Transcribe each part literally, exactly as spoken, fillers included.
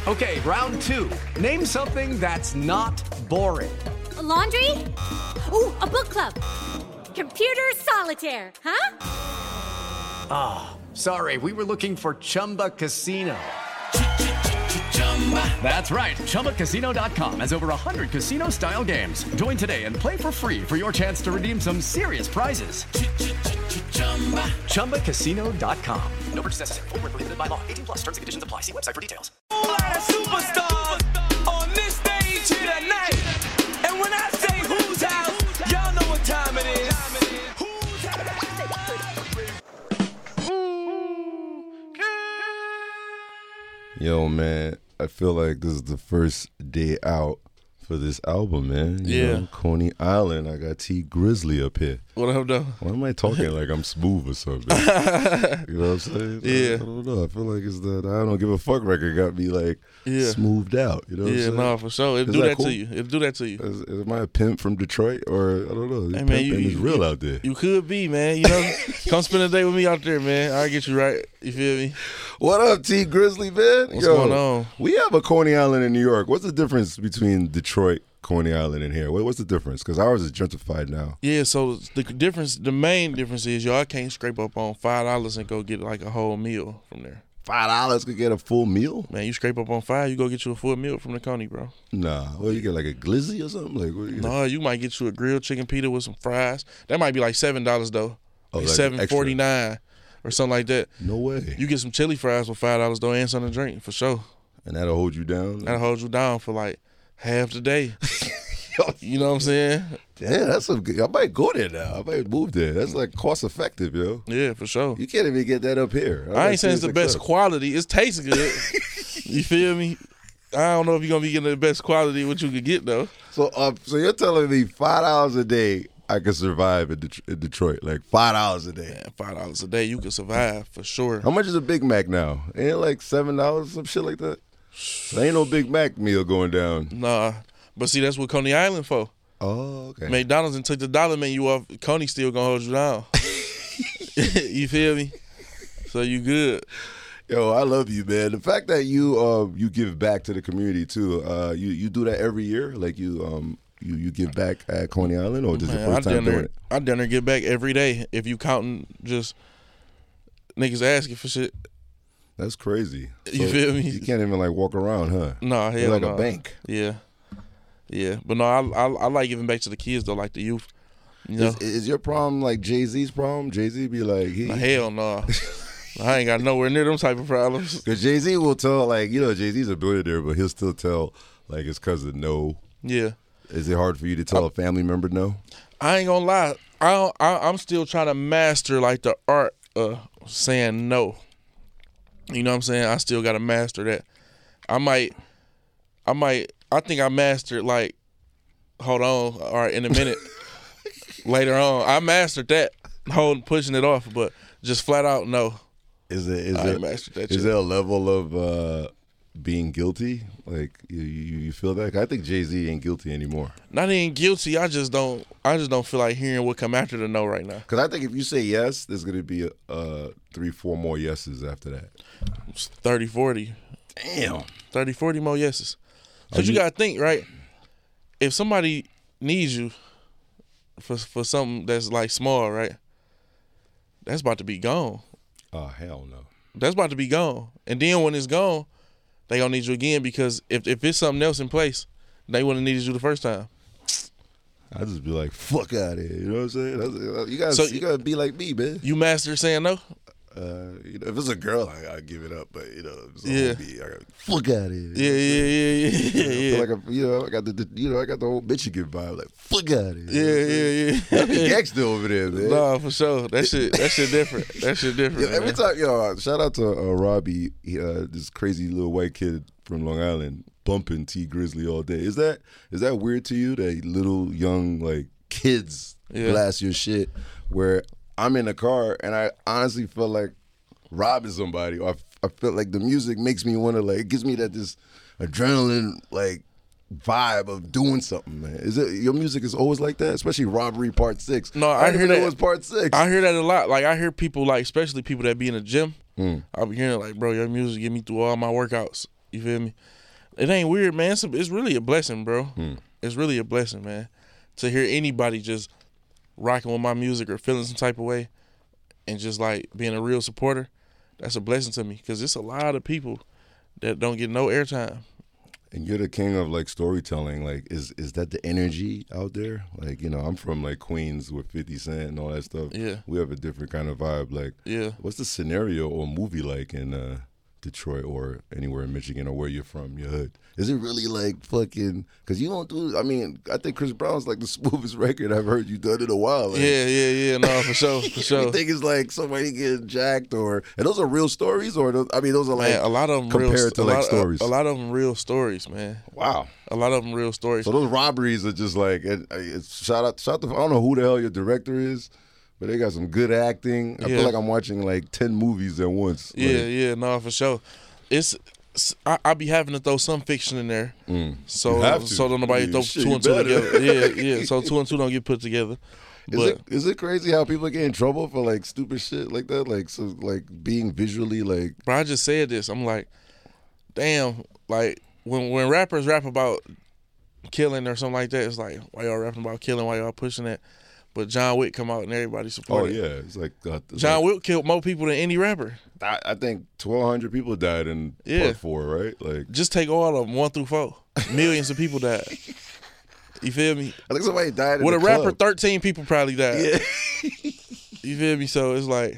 Okay, round two. Name something that's not boring. A laundry? Ooh, a book club. Computer solitaire, huh? Ah, oh, sorry, we were looking for Chumba Casino. That's right, Chumba Casino dot com has over one hundred casino-style games. Join today and play for free for your chance to redeem some serious prizes. Chumba Casino dot com. No purchase necessary. Void where prohibited by law. eighteen plus terms and conditions apply. See website for details. A lot of superstars on this stage here tonight. And when I say whose house, y'all know what time it is. Whose house? Yo, man, I feel like this is the first day out for this album, man. You Yeah. know, Coney Island. I got T Grizzly up here. What up, though? Why am I talking like I'm smooth or something? You know what I'm saying? Yeah. I, I don't know. I feel like it's that I don't give a fuck record got me like Yeah. smoothed out. You know what I'm Yeah, saying? no, for sure. It'll Is do that that cool? to you. It'll do that to you. Is, is, am I a pimp from Detroit or I don't know? Hey, Hey, man, you- is you- real you- out there. You could be, man. You know, come spend a day with me out there, man. I'll get you right. You feel me? What up, T Grizzly, man? What's Yo, going on? We have a Coney Island in New York. What's the difference between Detroit, Coney Island, and here? What, what's the difference? Because ours is gentrified now. Yeah, so the difference, the main difference is y'all can't scrape up on five dollars and go get like a whole meal from there. Five dollars could get a full meal? Man, you scrape up on five, you go get you a full meal from the Coney, bro. Nah. Well, you get like a glizzy or something? Like, what you get? No, you might get you a grilled chicken pita with some fries. That might be like seven dollars though. Oh, Like like seven extra. forty nine or something like that. No way. You get some chili fries with five dollars though and something to drink for sure. And that'll hold you down? That'll hold you down for like half the day. You know what I'm saying? Damn, that's a good. I might go there now. I might move there. That's like cost effective, yo. Yeah, for sure. You can't even get that up here. I ain't saying it's the best quality. It tastes good. You feel me? I don't know if you're gonna be getting the best quality what you could get though. So, uh, so you're telling me five dollars a day I could survive in, Det- in Detroit? Like five dollars a day. Man, five dollars a day you can survive for sure. How much is a Big Mac now? Ain't it like seven dollars, some shit like that? There ain't no Big Mac meal going down. Nah, but see that's what Coney Island for. Oh, okay. McDonald's and took the dollar menu off. Coney still gonna hold you down. You feel me? So you good. Yo, I love you, man. The fact that you uh you give back to the community too. Uh, you you do that every year, like you um you you give back at Coney Island, or just Man, the I first time done doing there, it? I done there get back every day. If you counting just niggas asking for shit. That's crazy. You feel me? You can't even like walk around, huh? No, hell You're like no. a bank. Yeah, yeah. But no, I, I I like giving back to the kids though, like the youth. You know, Is, is your problem like Jay-Z's problem? Jay-Z be like, he, Nah, hell no. I ain't got nowhere near them type of problems. because Jay-Z will tell, like, you know, Jay-Z's a billionaire, but he'll still tell, like, his cousin no. Yeah, Is it hard for you to tell a family member no? I ain't gonna lie. I, don't, I I'm still trying to master like the art of saying no. You know what I'm saying? I still gotta master that. I might, I might. I think I mastered like. Hold on. All right, in a minute. Later on, I mastered that, holding, pushing it off, but just flat out no. Is it is I it ain't mastered that is shit. there a level of uh, being guilty? Like you, you you feel that? 'Cause I think Jay-Z ain't guilty anymore. Not even guilty. I just don't. I just don't feel like hearing what come after the no right now. Because I think if you say yes, there's gonna be uh, three, four more yeses after that. It's thirty, forty. Damn. thirty, forty more yeses. Because you, you- got to think, right? If somebody needs you for for something that's like small, right? That's about to be gone. Oh hell no. That's about to be gone. And then when it's gone, they going to need you again because if, if it's something else in place, they wouldn't have needed you the first time. I just be like, fuck out of here. You know what I'm saying? That's, you gotta So- you gotta be like me, man. You master saying no? Uh, you know, if it's a girl, I, I give it up. But you know, if it's a Yeah. homie, I gotta fuck out of here. Yeah, yeah, yeah, yeah, I yeah. feel like I, you know, I got the, the you know, I got the whole Michigan vibe. Like fuck out of here. Yeah, yeah, yeah. That'd be gangster over there, man. Nah, for sure. That shit, that shit different. That shit different. Yo, every man. time, yo, shout out to uh, Robbie, he, uh, this crazy little white kid from Long Island, bumping T Grizzly all day. Is that is that weird to you that little young like kids Yeah. blast your shit? Where I'm in the car and I honestly feel like robbing somebody, or I, I feel like the music makes me want to like, it gives me that this adrenaline like vibe of doing something, man. Is it your music is always like that, especially Robbery Part Six? No, I didn't hear even know that- it was Part Six. I hear that a lot. Like I hear people, like especially people that be in the gym. Mm. I be hearing like, bro, your music get me through all my workouts. You feel me? It ain't weird, man. It's, a, it's really a blessing, bro. Hmm. It's really a blessing, man. To hear anybody just rocking with my music or feeling some type of way and just like being a real supporter, that's a blessing to me because it's a lot of people that don't get no airtime. And you're the king of like storytelling. Like, is is that the energy out there? Like, you know, I'm from like Queens with fifty Cent and all that stuff. Yeah. We have a different kind of vibe. Like, Yeah. what's the scenario or movie like in uh, Detroit or anywhere in Michigan or where you're from, your hood? Is it really like fucking, because you don't do, I mean, I think Chris Brown's like the smoothest record I've heard you done in a while. Like, Yeah, yeah, yeah. No, for sure, for sure. you think it's like somebody getting jacked or, and those are real stories or, those, I mean, those are like, Man, a lot of them compared real, to a like lot, stories. A, a lot of them real stories, man. Wow. A lot of them real stories. So those robberies are just like, it, it's shout out, shout out to, I don't know who the hell your director is, but they got some good acting. I Yeah. feel like I'm watching like ten movies at once. Yeah, Like, yeah, no, for sure. It's, it's I, I be having to throw some fiction in there, Mm. so You have to. so don't nobody Yeah, throw shit, two you and two better. together. Yeah, yeah. So two and two don't get put together. Is But it is it crazy how people get in trouble for like stupid shit like that? Like so like being visually like bro, I just said this. I'm like, damn, like when when rappers rap about killing or something like that, it's like, why y'all rapping about killing? Why y'all pushing that? But John Wick come out and everybody oh support it. yeah, it's like uh, it's John like, Wick killed more people than any rapper. I, I think twelve hundred people died in Yeah. part four, right? Like Just take all of them, one through four. Millions of people died. You feel me? I think somebody died in With a the rapper, club. thirteen people probably died. Yeah. You feel me? So it's like,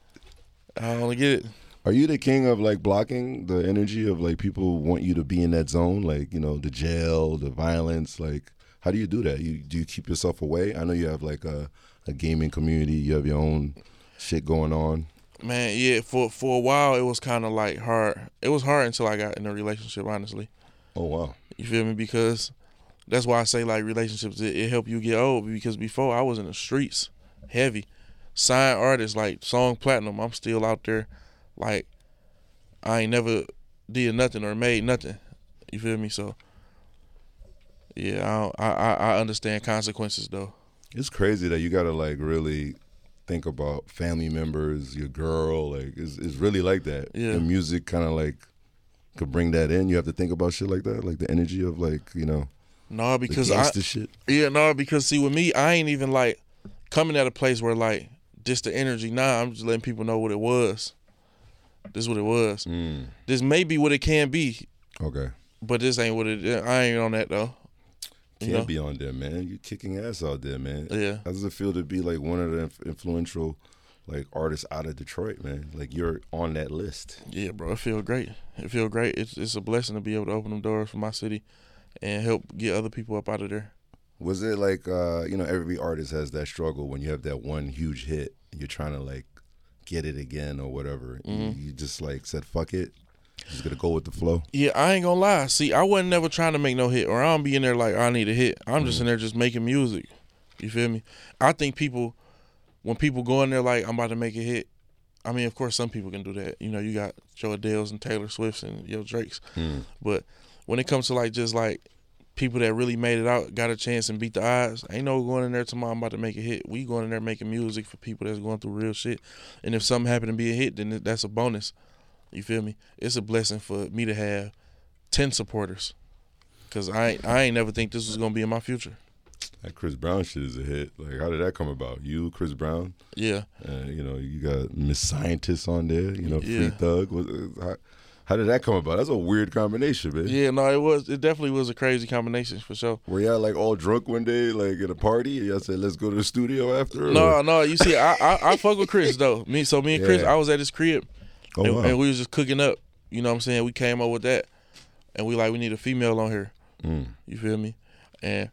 I don't get it. Are you the king of like blocking the energy of like people want you to be in that zone, like you know the jail, the violence? Like, how do you do that? You do you keep yourself away? I know you have like a, a gaming community. You have your own shit going on. Man, yeah, for for a while it was kind of like hard. It was hard until I got in a relationship, honestly. Oh wow. You feel me? Because that's why I say like relationships, it, it help you get old. Because before I was in the streets, heavy, signed artist, like song platinum. I'm still out there, like I ain't never did nothing or made nothing. You feel me? So yeah, I don't, I I I understand consequences though. It's crazy that you gotta like really think about family members, your girl. Like it's it's really like that. Yeah. And music kind of like could bring that in. You have to think about shit like that, like the energy of like you know No, the because I gangster shit. yeah no because see with me I ain't even like coming at a place where like just the energy. Nah, I'm just letting people know what it was. This is what it was. Mm. This may be what it can be, Okay. but this ain't what it. I ain't on that though. You Can't know? be on there, man. You kicking ass out there, man. Yeah. How does it feel to be like one of the inf- influential like artists out of Detroit, man? Like you're on that list. Yeah, bro. It feel great. It feel great. It's it's a blessing to be able to open them doors for my city and help get other people up out of there. Was it like uh, you know, every artist has that struggle when you have that one huge hit and you're trying to like get it again or whatever. Mm-hmm. You, you just like said, fuck it. Just gonna go with the flow. Yeah, I ain't gonna lie. See, I wasn't never trying to make no hit, or I don't be in there like I need a hit. I'm just in there just making music. You feel me? I think people, when people go in there like I'm about to make a hit, I mean, of course, some people can do that. You know, you got Joe Adele's and Taylor Swift's and Yo Drake's. Mm. But when it comes to like just like people that really made it out, got a chance and beat the odds, ain't no going in there tomorrow I'm about to make a hit. We going in there making music for people that's going through real shit. And if something happen to be a hit, then that's a bonus. You feel me? It's a blessing for me to have ten supporters, cause I ain't, I ain't never think this was gonna be in my future. That Chris Brown shit is a hit. Like, how did that come about? You, Chris Brown, Yeah, uh, you know, you got Miss Scientist on there. You know, Free Yeah. Thug. Was, how, how did that come about? That's a weird combination, man. yeah. No, it was. It definitely was a crazy combination for sure. Were y'all like all drunk one day, like at a party, and y'all said, "Let's go to the studio after"? No, or- no. You see, I, I I fuck with Chris though. Me, so me and Chris, Yeah. I was at his crib, Oh, and, wow. and we was just cooking up. You know what I'm saying? We came up with that, and we like we need a female on here. Mm. You feel me? And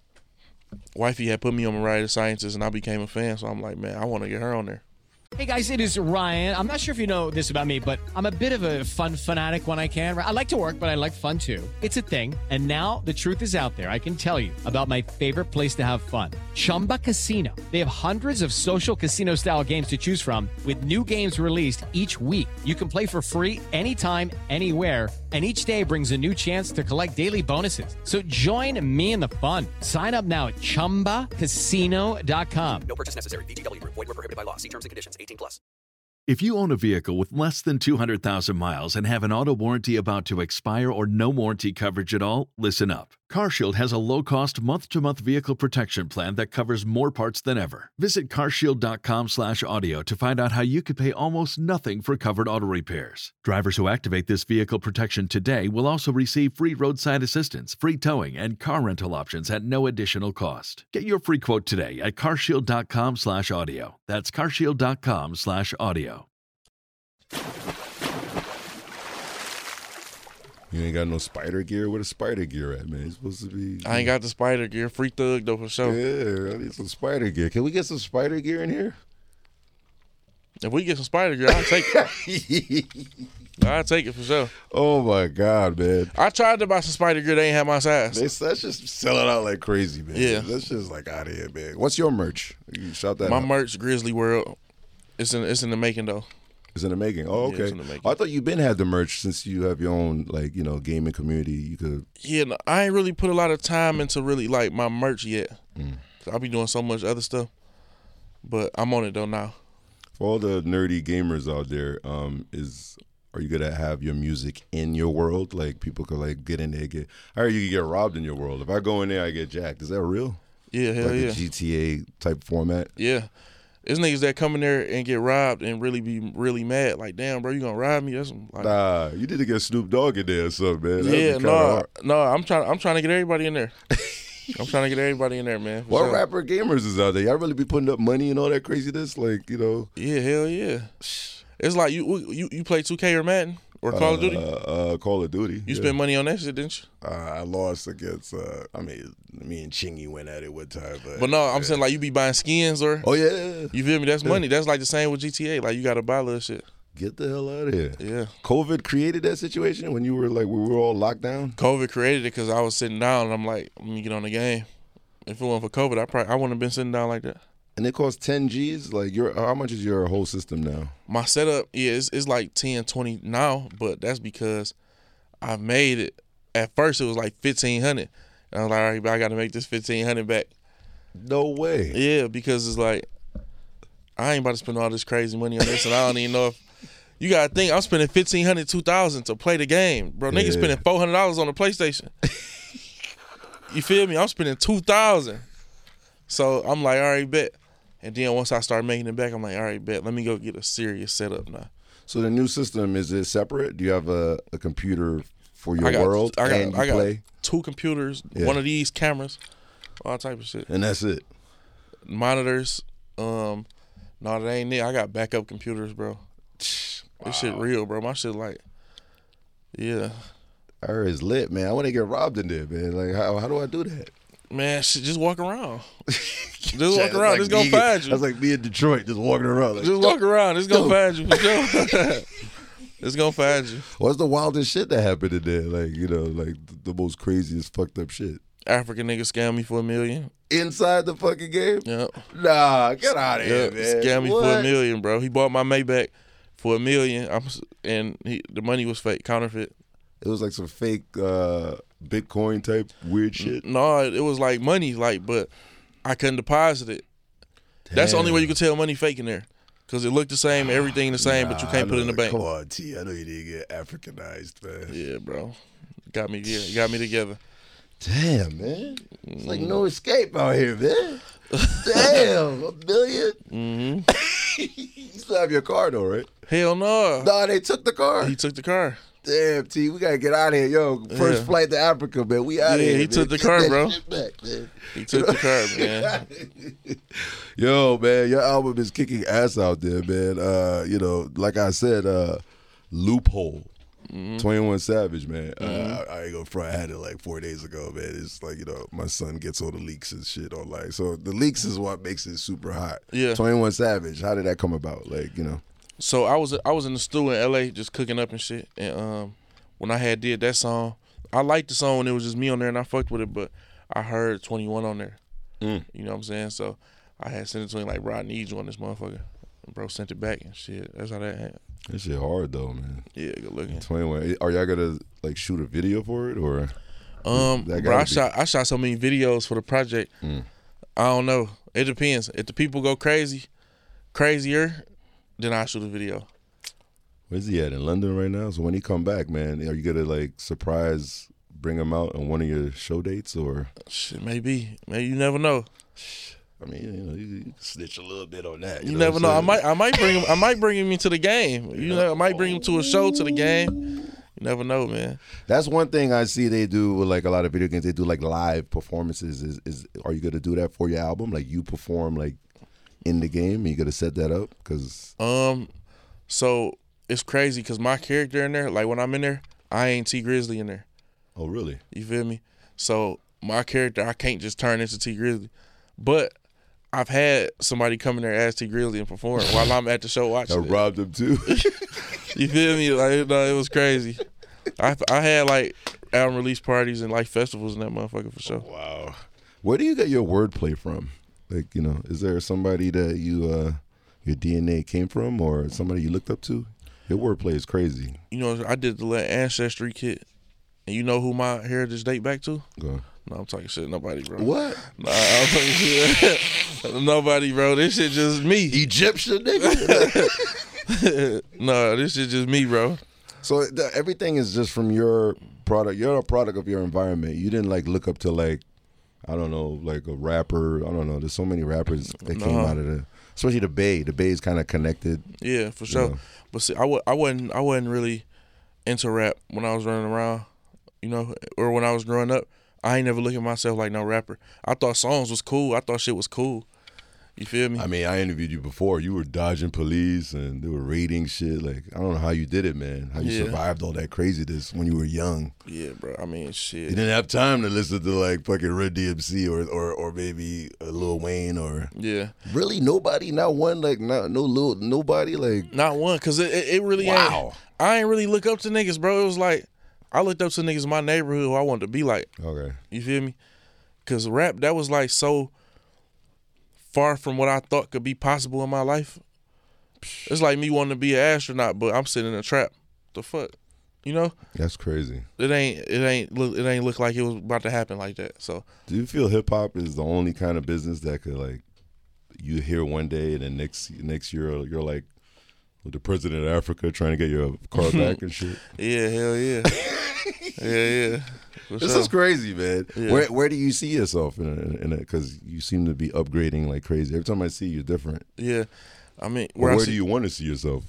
wifey had put me on Mariah the Scientist, and I became a fan. So I'm like, man, I want to get her on there. Hey guys, it is Ryan. I'm not sure if you know this about me, but I'm a bit of a fun fanatic when I can. I like to work, but I like fun too. It's a thing. And now the truth is out there. I can tell you about my favorite place to have fun. Chumba Casino. They have hundreds of social casino style games to choose from with new games released each week. You can play for free anytime, anywhere. And each day brings a new chance to collect daily bonuses. So join me in the fun. Sign up now at chumba casino dot com. No purchase necessary. V G W Group. Void where prohibited by law. See terms and conditions. eighteen plus. If you own a vehicle with less than two hundred thousand miles and have an auto warranty about to expire or no warranty coverage at all, listen up. CarShield has a low-cost month-to-month vehicle protection plan that covers more parts than ever. Visit carshield.com slash audio to find out how you could pay almost nothing for covered auto repairs. Drivers who activate this vehicle protection today will also receive free roadside assistance, free towing, and car rental options at no additional cost. Get your free quote today at carshield.com slash audio. That's carshield.com slash audio. You ain't got no spider gear? Where the spider gear at, man? It's supposed to be. I ain't got the spider gear. Free thug though for sure. Yeah, I need some spider gear. Can we get some spider gear in here? If we get some spider gear, I'll take it. I'll take it for sure. Oh my God, man! I tried to buy some spider gear. They ain't have my size. They, that's just selling out like crazy, man. Yeah, that's just like out of here, man. What's your merch? You shout that. My out. merch, Grizzly World. It's in it's in the making though. It's in the making. Oh, okay. Yeah, it's in the making. I thought you been had the merch since you have your own, like, you know, gaming community. You could. Yeah, no, I ain't really put a lot of time into really like my merch yet. Mm. I'll be doing so much other stuff, but I'm on it though now. For all the nerdy gamers out there, um, is are you gonna have your music in your world? Like people could like get in there, get. I heard you could get robbed in your world. If I go in there, I get jacked. Is that real? Yeah, hell like yeah. A G T A type format. Yeah. There's niggas that come in there and get robbed and really be really mad. Like, damn, bro, you gonna rob me? That's like, nah, you need to get Snoop Dogg in there or something, man. That'd yeah, be no, hard. no, I'm trying. I'm trying to get everybody in there. I'm trying to get everybody in there, man. What sure. rapper gamers is out there? Y'all really be putting up money and all that craziness, like you know? Yeah, hell yeah. It's like you you you play two K or Madden or Call uh, of Duty. Uh, Call of Duty. You yeah. spent money on that shit, didn't you? Uh, I lost against. Uh, I mean, me and Chingy went at it one time, but. But no, I'm yeah. saying like you be buying skins or. Oh yeah. You feel me? That's money. That's like the same with G T A. Like you got to buy a little shit. Get the hell out of here. Yeah. COVID created that situation when you were like we were all locked down. COVID created it because I was sitting down and I'm like, let me get on the game. If it wasn't for COVID, I probably I wouldn't have been sitting down like that. And it costs ten G's. Like your, how much is your whole system now? My setup, yeah, it's, it's like ten, twenty now, but that's because I made it. At first, it was like fifteen hundred. And I was like, all right, but I got to make this fifteen hundred back. No way. Yeah, because it's like I ain't about to spend all this crazy money on this, and I don't even know if you got to think I'm spending fifteen hundred, two thousand to play the game, bro. Niggas Yeah. spending four hundred dollars on the PlayStation. You feel me? I'm spending two thousand. So I'm like, all right, bet. And then once I start making it back, I'm like, all right, bet. Let me go get a serious setup now. So the new system, is it separate? Do you have a, a computer for your I got, world I got, and you I got play? two computers, Yeah. one of these cameras, all type of shit. And that's it. Monitors. Um, no, that ain't it. I got backup computers, bro. This shit real, bro. My shit like, yeah. I heard it's lit, man. I want to get robbed in there, man. Like, how how do I do that? Man, shit, just walk around. Just That's walk around. like It's gonna me- find you. That's like me in Detroit, just walking around. Like, Just walk around. It's gonna go. find you for sure. It's gonna find you. What's the wildest shit that happened in there? Like, you know, like the, the most craziest fucked up shit. African nigga scam me for a million. Inside the fucking game? Yep. Nah, get out of Yep. here, man. Scam me What? for a million, bro. He bought my Maybach for a million. I'm, s- and he, the money was fake, counterfeit. It was like some fake uh, Bitcoin type weird shit. No, it was like money, like, but I couldn't deposit it. That's the only way you could tell money fake in there, because it looked the same, everything the same, but you Nah, can't I put it in the know- bank. Come on, T. I know you didn't get Africanized, man. Yeah, bro. Got me here. Got me together. Damn, man. It's like no escape out here, man. Damn, a million? Mm-hmm. You still have your car, though, right? Hell no. Nah, they took the car. He took the car. Damn, T, we gotta get out of here, yo. First Yeah. flight to Africa, man. We out of Yeah, here. he man. took the Get car, that bro. shit back, man. He took the car, man. Yo, man, your album is kicking ass out there, man. Uh, you know, like I said, uh, Loophole. Mm-hmm. twenty-one Savage, man. Uh, I, I ain't gonna front. I had it like four days ago, man. It's like, you know, my son gets all the leaks and shit online. So the leaks is what makes it super hot. Yeah. twenty-one Savage, how did that come about? Like, you know. So I was I was in the studio in L A just cooking up and shit. And um, when I had did that song, I liked the song when it was just me on there and I fucked with it, but I heard twenty-one on there. Mm. You know what I'm saying? So I had sent it to him like, bro, I need you on this motherfucker. And bro sent it back and shit. That's how that happened. That shit hard though, man. Yeah, good looking. twenty-one. Are y'all gonna like shoot a video for it or? Um, That bro, I gotta be- shot I shot so many videos for the project. Mm. I don't know. It depends. If the people go crazy, crazier, then I shoot a video. Where's he at? In London right now? So when he come back, man, are you gonna like surprise bring him out on one of your show dates or? Shit, maybe. Maybe you never know. I mean, you know, you, you can snitch a little bit on that. You, You, never know. know. what I I'm might I might bring him I might bring him into the game. You know, I might bring him to a show, to the game. You never know, man. That's one thing I see they do with like a lot of video games. They do like live performances. Is is are you gonna do that for your album? Like you perform like in the game? Are you gonna set that up? Cause Um, so it's crazy because my character in there, like when I'm in there, I ain't T Grizzly in there. oh really? You feel me? So my character, I can't just turn into T Grizzly. But I've had somebody come in there as T Grizzly and perform while I'm at the show watching. I it. robbed him too. You feel me? Like no, it was crazy. I I had like album release parties and like festivals and that motherfucker for sure. Wow. Where do you get your wordplay from? Like, you know, is there somebody that you uh your D N A came from or somebody you looked up to? Your wordplay is crazy. You know, I did the little ancestry kit, and you know who my heritage date back to? Go. No, I'm talking shit. Nobody, bro. What? Nah, I'm talking shit. Nobody, bro. This shit just me. Egyptian nigga? No, this shit just me, bro. So the, everything is just from your product. You're a product of your environment. You didn't like look up to like, I don't know, like a rapper. I don't know. There's so many rappers that came Uh-huh. out of the, especially the Bay. The Bay is kind of connected. Yeah, for sure. Yeah. But see, I, w- I wasn't I wasn't really into rap when I was running around, you know, or when I was growing up. I ain't never look at myself like no rapper. I thought songs was cool. I thought shit was cool. You feel me? I mean, I interviewed you before. You were dodging police and they were raiding shit. Like, I don't know how you did it, man. How you Yeah. survived all that craziness when you were young. Yeah, bro. I mean, You shit. didn't have time to listen to like fucking Red D M C or or, or maybe a Lil Wayne or Yeah. really nobody, not one, like not no little nobody, like Not one, because it, it, it really Wow. ain't. I ain't really look up to niggas, bro. It was like, I looked up to niggas in my neighborhood who I wanted to be like. okay. You feel me? Because rap, that was like so far from what I thought could be possible in my life. It's like me wanting to be an astronaut, but I'm sitting in a trap. The fuck? You know? That's crazy. It ain't it ain't look it ain't look like it was about to happen like that. So Do you feel hip hop is the only kind of business that could like you hear one day and then next next year you're like with the president of Africa trying to get your car back and shit? yeah, hell yeah. yeah, yeah. For This sure. is crazy, man. Yeah. Where where do you see yourself in it? In it? Because you seem to be upgrading like crazy. Every time I see you, you're different. Yeah. I mean, Where, where, I where see, do you want to see yourself?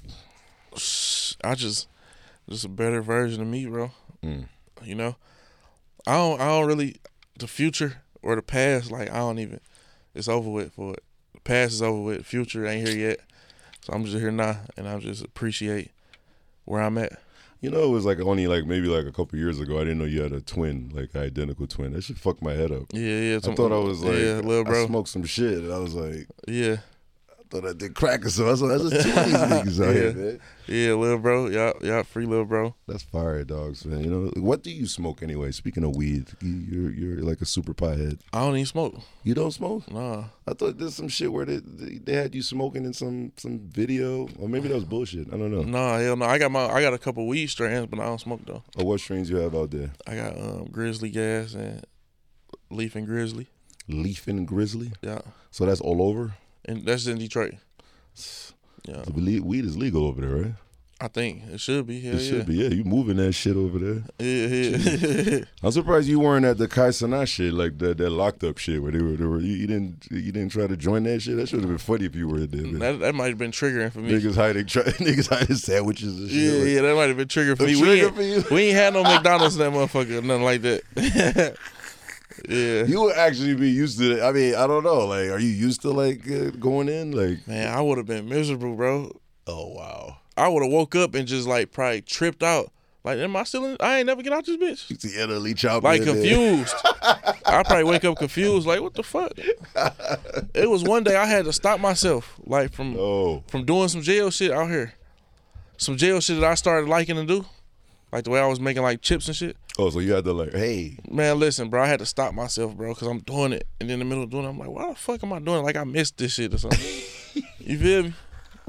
I just just a better version of me, bro. Mm. You know, I don't I don't really the future or the past. Like I don't even. It's over with for it. The past is over with. The future ain't here yet. So I'm just here now, and I just appreciate where I'm at. You know, it was like only like maybe like a couple years ago. I didn't know you had a twin, like an identical twin. That shit fucked my head up. Yeah, yeah. I thought I was like, yeah, little bro. I smoked some shit, and I was like, Yeah, I thought I did crack or something. I was like, that's just two of these niggas out here, Yeah. man. yeah, little bro. Y'all, y'all free little bro. That's fire, dogs, man. You know, what do you smoke anyway? Speaking of weed, you, you're you're like a super pothead. I don't even smoke. You don't smoke? Nah. I thought there's some shit where they they had you smoking in some some video, or maybe that was bullshit. I don't know. Nah, hell no. I got my I got a couple weed strands, but I don't smoke though. Or what strains you have out there? I got um, Grizzly Gas and Leaf and Grizzly. Leaf and Grizzly. Yeah, So that's all over. and that's in Detroit. Yeah, The le- weed is legal over there, right? I think it should be. Hell It yeah. should be. Yeah, you moving that shit over there. Yeah, yeah. I'm surprised you weren't at the Kai Cenat shit, like that that locked up shit where they were. They were you, you didn't you didn't try to join that shit. That should have been funny if you were there. Man. that that might have been triggering for me. Niggas hiding, try, niggas hiding sandwiches and shit. Yeah, like- yeah, that might have been trigger for A me. trigger we, ain't, for you? we ain't had no McDonald's in that motherfucker, nothing like that. yeah, You would actually be used to it. I mean, I don't know. Like, are you used to like uh, going in? Like, man, I would have been miserable, bro. oh wow, I would have woke up and just like probably tripped out. Like, am I still in? I ain't never get out this bitch. you see Italy chopping. Like in there. confused. I probably wake up confused. Like, what the fuck? It was one day I had to stop myself, like from Oh, from doing some jail shit out here. Some jail shit that I started liking to do, like the way I was making like chips and shit. oh, so you had to like, hey, Man, listen, bro, I had to stop myself, bro, because I'm doing it. And in the middle of doing it, I'm like, why the fuck am I doing it? Like I missed this shit or something. You feel me?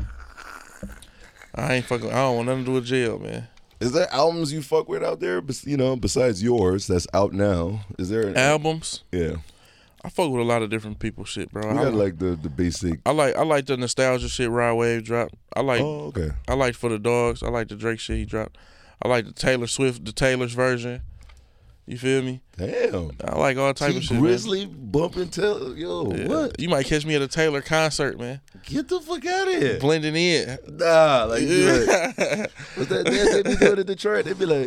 I ain't fucking, I don't want nothing to do with jail, man. is there albums you fuck with out there? bes- You know, besides yours that's out now. Is there an Albums, Yeah, I fuck with a lot of different people shit, bro. We I got like the the basic. I like I like the nostalgia shit Rod Wave dropped. I like Oh, okay. I like For the Dogs. I like the Drake shit he dropped. I like the Taylor Swift, the Taylor's version. You feel me? Damn. I like all type T of shit. Grizzly bumping Taylor. Yo, Yeah. what? You might catch me at a Taylor concert, man. Get the fuck out of here. Blending in. Nah, like, like what's that dance they be doing in Detroit? They be like.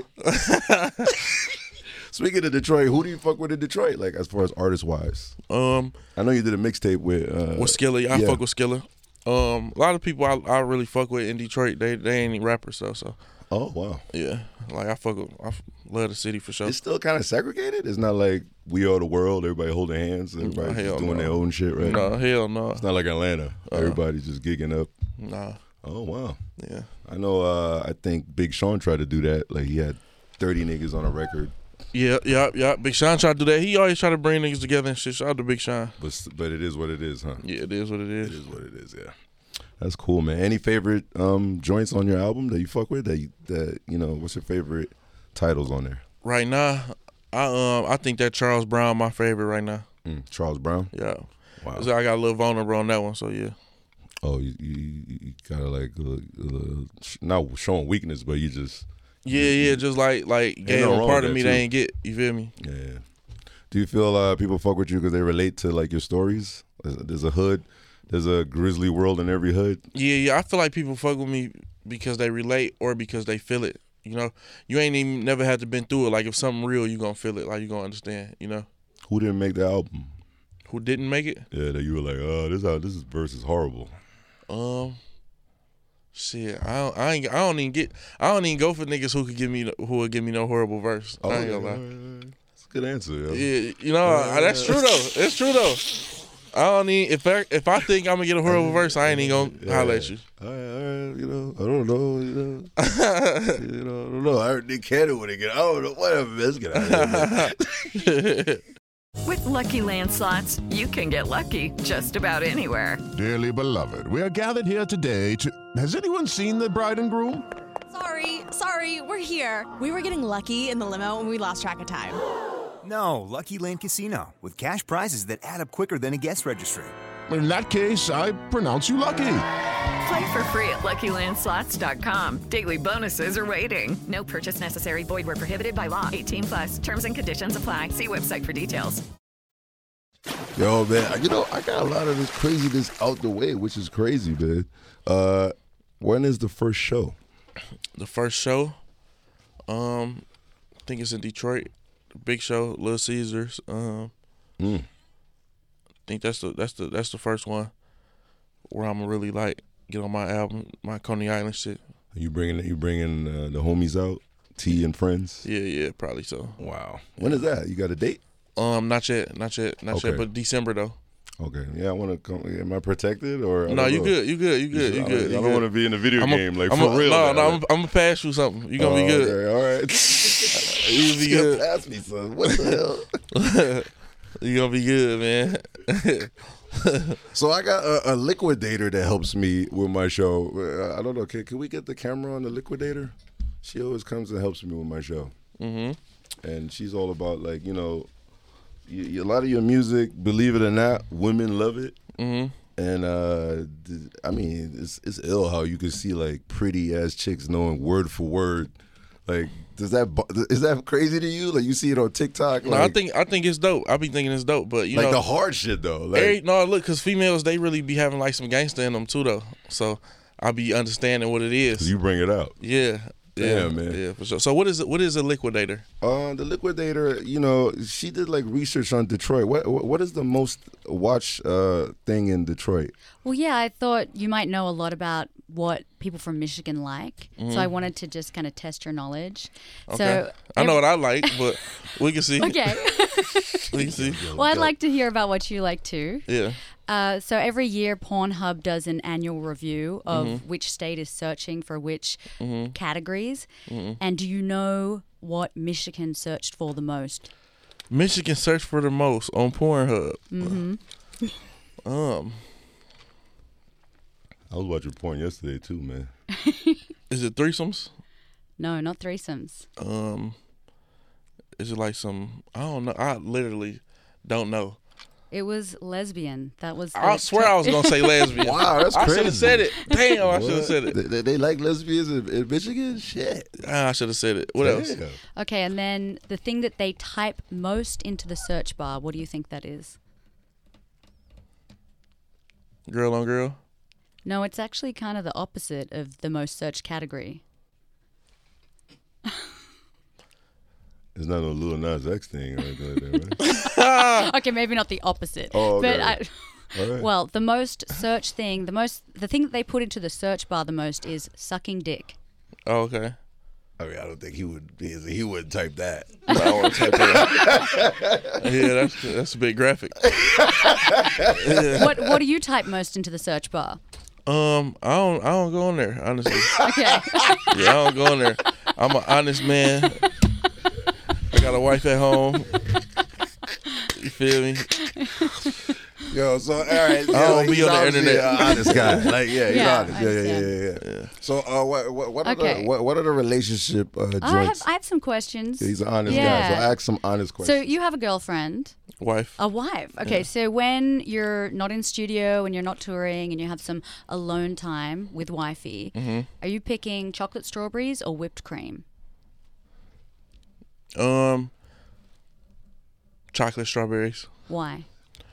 Speaking of Detroit, who do you fuck with in Detroit? Like as far as artist wise, Um, I know you did a mixtape with uh, with Skilla, I yeah. fuck with Skilla. Um, a lot of people I, I really fuck with in Detroit. They they ain't rappers though, so Oh wow, yeah. Like I fuck with, I f- love the city for sure. it's still kind of segregated. It's not like we are the world. Everybody holding hands. Everybody hell just doing no. their own shit, right? No, hell no. It's not like Atlanta. Everybody's just gigging up. Nah, Oh wow. yeah. I know. Uh, I think Big Sean tried to do that. Like he had thirty niggas on a record, Yeah, yeah, yeah. Big Sean tried to do that. He always try to bring niggas together and shit. Shout out to Big Sean. but but it is what it is, huh? Yeah, it is what it is. It is what it is. Yeah. That's cool, man. Any favorite um, joints on your album that you fuck with? That you, that you know, what's your favorite titles on there? Right now, I um I think that Charles Brown my favorite right now. Mm, Charles Brown. Yeah. Wow. So I got a little vulnerable on that one, so yeah. Oh, you, you, you gotta like uh, uh, sh- not showing weakness, but you just Yeah, yeah, just like like gave no them wrong part with of me that, they too. ain't get. You feel me? yeah. Do you feel uh, people fuck with you because they relate to like your stories? There's, there's a hood, there's a grizzly world in every hood. Yeah, yeah. I feel like people fuck with me because they relate or because they feel it. You know, you ain't even never had to been through it. Like if something real, you gonna feel it. Like you gonna understand. You know, Who didn't make the album? who didn't make it? Yeah, that you were like, oh, this how this is verse is horrible. Um, shit, I don't, I ain't, I don't even get, I don't even go for niggas who could give me, who would give me no horrible verse. I ain't gonna lie. That's a good answer. Yo. Yeah, you know, uh, that's true though. It's true though. I don't need if I if I think I'm gonna get a horrible verse, I ain't even gonna holler at you. All right, all right, you know, I don't know, you know, you know, I don't know. I heard Nick Cannon when he get, I don't know, whatever, man. Let's get out of here. With Lucky Land Slots, you can get lucky just about anywhere. Dearly beloved, we are gathered here today to... Has anyone seen the bride and groom? Sorry, sorry, we're here. We were getting lucky in the limo and we lost track of time. No, Lucky Land Casino, with cash prizes that add up quicker than a guest registry. In that case, I pronounce you lucky. Play for free at Lucky Land Slots dot com. Daily bonuses are waiting. No purchase necessary. Void where prohibited by law. eighteen plus. Terms and conditions apply. See website for details. Yo, man, you know, I got a lot of this craziness out the way, which is crazy, man. Uh, when is the first show? The first show, um, I think it's in Detroit. The big show, Little Caesars. Um, Mm. I think that's the that's the that's the first one where I'm really like get on my album, my Coney Island shit. You bringing you bringing uh, the homies out, T and friends? Yeah, yeah, probably so. Wow. When is that? You got a date? Um, not yet, not yet, not Okay. yet, but December though. Okay. Yeah, I want to come. Am I protected or? I No, don't you know. good, you good, you good, you I good. don't- you I don't good. want to be in the video I'm a- game, like I'm for a, real. No, now. no, I'm, I'm gonna pass you something. You gonna Oh, be good. okay, all right. You gonna be You good. pass me, son. What the hell? You gonna be good, man. So I got a, a liquidator that helps me with my show. Uh, I don't know. Can, can we get the camera on the liquidator? She always comes and helps me with my show. Mm-hmm. And she's all about, like, you know, you, you, a lot of your music, believe it or not, women love it. Mm-hmm. And uh, th- I mean, it's it's ill how you can see like pretty ass chicks knowing word for word. Like, does that bu- is that crazy to you? Like, you see it on TikTok? No, like, I think I think it's dope. I be thinking it's dope, but you like know, the hard shit though. Like, every, no, look, because females they really be having like some gangster in them too, though. So I be understanding what it is. you bring it out. Yeah, yeah, Damn, man. yeah, for sure. So what is it? What is a liquidator? Uh, the liquidator, you know, she did like research on Detroit. What what, what is the most watched uh, thing in Detroit? Well, yeah, I thought you might know a lot about what people from Michigan like. Mhm. So I wanted to just kind of test your knowledge. Okay, So I know what I like, but we can see. Okay. We can see. Well, I'd like to hear about what you like too. Yeah. Uh, so every year, Pornhub does an annual review of Mhm. which state is searching for which Mhm. categories. Mhm. And do you know what Michigan searched for the most? Michigan search for the most on Pornhub. Mm-hmm. Um, I was watching porn yesterday too, man. is it threesomes? No, not threesomes. Um, is it like some? I don't know. I literally don't know. It was lesbian. That was. I swear I was gonna say lesbian. Wow, that's I crazy. should have said it. Damn, I should have What? said it. They, they, they like lesbians in, in Michigan? Shit. Ah, I should have said it. What else? Damn. Okay, and then the thing that they type most into the search bar. What do you think that is? Girl on girl. No, it's actually kind of the opposite of the most searched category. It's not no Lil Nas X thing or anything like that, right? Okay, maybe not the opposite. Oh, okay. But I, All right. well, the most search thing, the most, the thing that they put into the search bar the most is sucking dick. Oh, okay. I mean, I don't think he would. He, he wouldn't type that. No, I don't type that. Yeah, that's that's a bit graphic. What What do you type most into the search bar? Um, I don't I don't go in there honestly. Okay. Yeah, I don't go in there. I'm an honest man. I got a wife at home. You feel me? Yo, so all right. I don't be on the internet. An honest guy. Like, yeah, he's Yeah, honest. I Yeah, yeah, yeah, understand. yeah, yeah. So, uh, what, what, what, Okay. are the, what, what are the relationship uh, joints? I have I have some questions. Yeah, he's an honest Yeah. guy, so ask some honest So questions. you have a girlfriend. Wife. A wife. Okay, so when you're not in studio and you're not touring and you have some alone time with wifey, Mhm. are you picking chocolate strawberries or whipped cream? Um, chocolate strawberries. Why?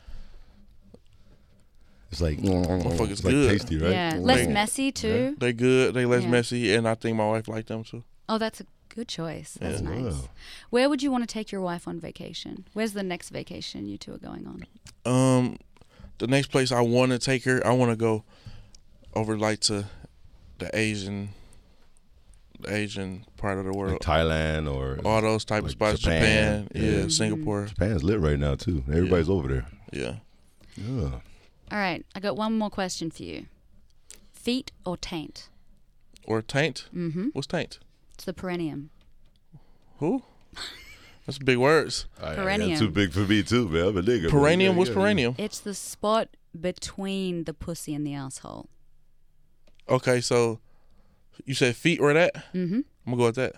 It's like, Motherfuckers it's like good. tasty, right? Yeah, less messy too. They good. They less Yeah. messy, and I think my wife like them too. Oh, that's a good choice. That's Yeah. nice. Wow. Where would you want to take your wife on vacation? Where's the next vacation you two are going on? Um, the next place I want to take her, I want to go over like to the Asian, the Asian part of the world. Like Thailand or all those type of like spots. Japan, yeah, Mm-hmm. Singapore. Japan's lit right now too. Everybody's over there. Yeah. Yeah. All right, I got one more question for you. Feet or taint? Or taint. Mm-hmm. What's taint? It's the perineum. Who? That's big words. Perineum. That's too big for me too, man. I'm a nigga. Perineum. man. What's Yeah, perineum? It's the spot between the pussy and the asshole. Okay, so you said feet or that? Mm-hmm. I'm gonna go with that.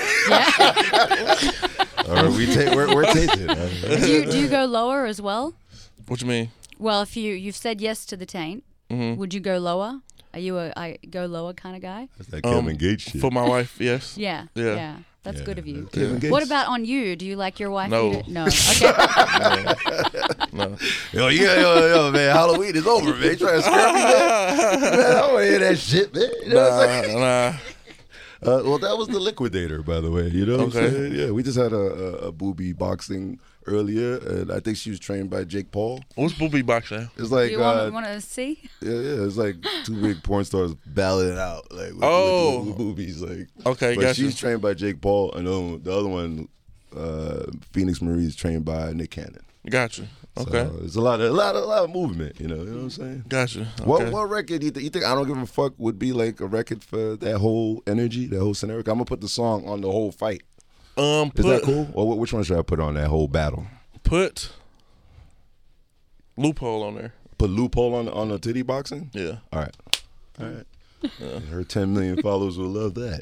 Yeah. All right, we take. We're, we're tainted. do, you, do you go lower as well? What you mean? Well, if you you've said yes to the taint, Mhm. would you go lower? Are you a I go lower kind of guy? That's that Kevin Um, Gates shit. For my wife, yes. Yeah. Yeah. Yeah. That's Yeah, good of you. Kevin Gates. What about on you? Do you like your wife? No. you to- no. Okay. No. Yo, yeah, yo, yo, man. Halloween is over, man. You trying to scare me, man? Man, I don't want to hear that shit, man. You know what I'm saying? Nah, nah. Uh, well, that was the Liquidator, by the way. You know what Okay. I'm saying? Yeah, we just had a, a, a booby boxing earlier, and I think she was trained by Jake Paul. What's booby boxing? It's like, you want, uh, want to see? yeah, yeah, it's like two big porn stars battling it out, like with, Oh. with, with boobies, like. Okay, but gotcha. she's trained by Jake Paul, and the, the other one, uh, Phoenix Marie, is trained by Nick Cannon. Gotcha. Okay. So it's a lot of a lot of a lot of movement. You know, you know what I'm saying? Gotcha. Okay. What what record do you, th- you think I Don't Give a Fuck would be like a record for that whole energy, that whole scenario? I'm gonna put the song on the whole fight. Um, Is put, that cool? Or wh- which one should I put on that whole battle? Put Loophole on there. Put Loophole on on the titty boxing. Yeah. All right. All right. Her ten million followers will love that.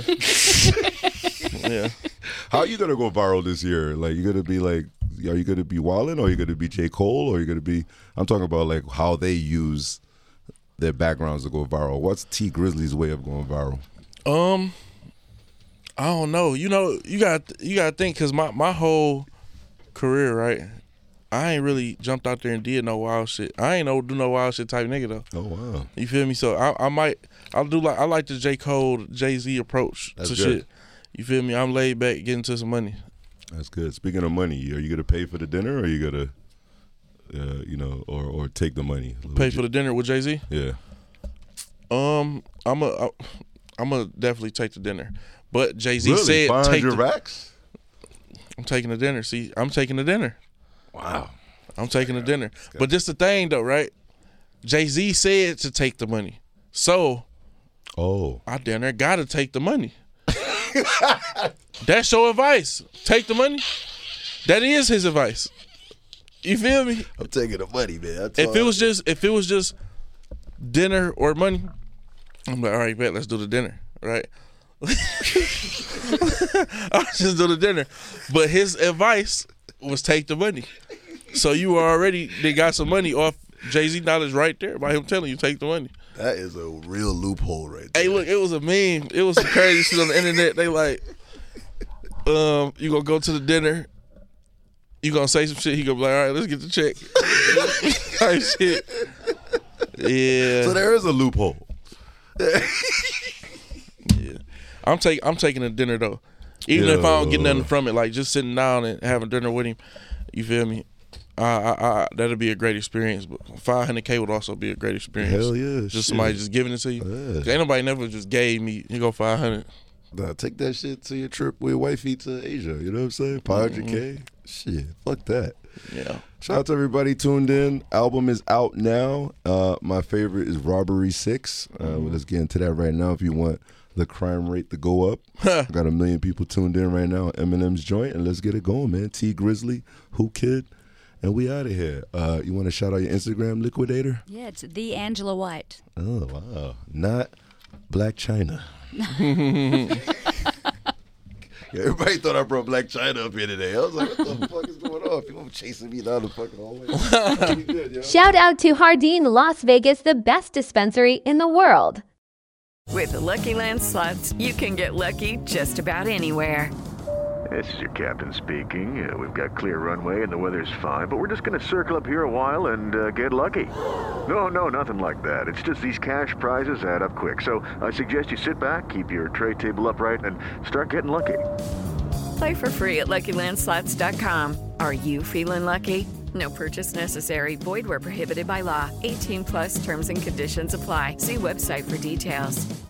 Yeah. Yeah. How are you gonna go viral this year? Like, you gonna be like, are you gonna be Wildin', or are you gonna be J. Cole, or are you gonna be? I'm talking about like how they use their backgrounds to go viral. What's T Grizzly's way of going viral? Um, I don't know. You know, you got you got to think, because my my whole career, right? I ain't really jumped out there and did no wild shit. I ain't no do no wild shit type nigga though. Oh wow. You feel me? So I I might I'll do like I like the J. Cole, Jay-Z approach That's to good. shit. You feel me? I'm laid back, getting to some money. That's good. Speaking of money, are you gonna pay for the dinner, or are you gonna, uh, you know, or or take the money? Pay for the dinner with Jay-Z? Yeah. Um, I'm a I'm gonna definitely take the dinner. But Jay-Z Really? said five take hundred the, racks? I'm taking the dinner. See, I'm taking the dinner. Wow. I'm taking the dinner. But this the thing though, right? Jay-Z said to take the money. So Oh. I damn near gotta take the money. That's your advice. Take the money. That is his advice. You feel me? I'm taking the money, man. That's If all. it was just if it was just dinner or money, I'm like, all right, bet, let's do the dinner, right? I'll just do the dinner. But his advice was take the money. So you already they got some money off Jay-Z knowledge right there by him telling you take the money. That is a real loophole right there. Hey, look, it was a meme. It was some crazy shit on the internet. They like, um, you gonna go to the dinner, you gonna say some shit, he gonna be like, all right, let's get the check. Type shit. Yeah. So there is a loophole. Yeah. I'm taking I'm taking a dinner though. Even Yo. if I don't get nothing from it, like just sitting down and having dinner with him, you feel me? I, I, I, that'd be a great experience. But five hundred K would also be a great experience. Hell yeah. Just shit. somebody just giving it to you. Yeah. Ain't nobody never just gave me, you go five hundred. Nah, take that shit to your trip with your wifey to Asia. You know what I'm saying? five hundred K. Mm-hmm. Shit, fuck that. Yeah. Shout out to everybody tuned in. Album is out now. Uh, my favorite is Robbery six. Uh, Mm-hmm. well, let's get into that right now if you want the crime rate to go up. Got a million people tuned in right now on Eminem's joint, and let's get it going, man. T Grizzly, Who Kid, and we out of here. Uh, you want to shout out your Instagram, Liquidator? Yeah, it's the Angela White. Oh, wow. Not Black China. Everybody thought I brought Black China up here today. I was like, what the fuck is going on? People chasing me down the fucking hallway. We good, yo. Shout out to Hardin Las Vegas, the best dispensary in the world. With the Lucky Land Slots, you can get lucky just about anywhere. This is your captain speaking. Uh, we've got clear runway and the weather's fine, but we're just going to circle up here a while and uh, get lucky. No, no, nothing like that. It's just these cash prizes add up quick. So I suggest you sit back, keep your tray table upright, and start getting lucky. Play for free at Lucky Land Slots dot com. Are you feeling lucky? No purchase necessary. Void where prohibited by law. eighteen plus terms and conditions apply. See website for details.